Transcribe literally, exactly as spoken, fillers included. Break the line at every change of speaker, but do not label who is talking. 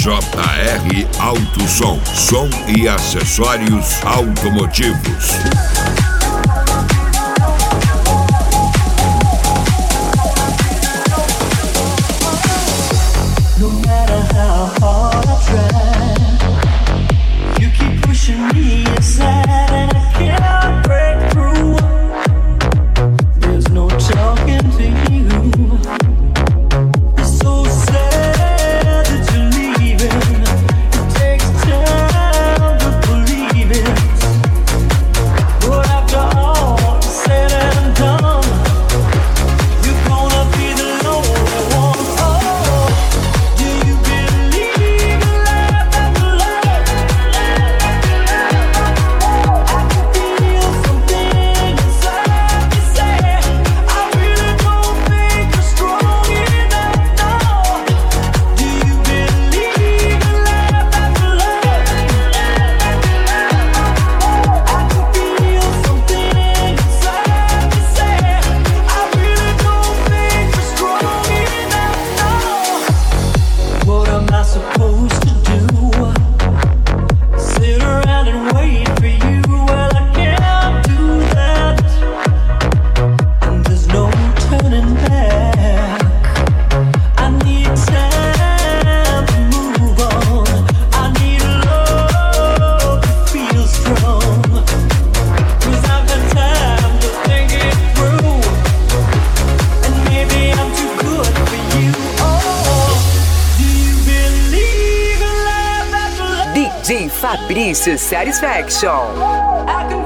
J R Auto Som, som e acessórios automotivos.
No matter how hard I try, you keep pushing me aside and I can't break through. There's no talking to you. It's so sad that you're leaving. It takes time to believe it. But after all said and done, you're gonna be the lonely one. Oh, do you believe in love after love? I can feel something inside me say, I really don't think you're strong enough. No. Do you believe in love after love? I can feel something inside me say, I really don't think you're strong enough. No. What am I supposed to do? Sit around and wait for you? Well, I can't do that. And there's no turning back. I need time to move on. I need love to feel strong. 'Cause I've got time to think it through. And maybe I'm too good for you. Oh, do you believe in love after love?
D J Fabrício Satisfaction.
I can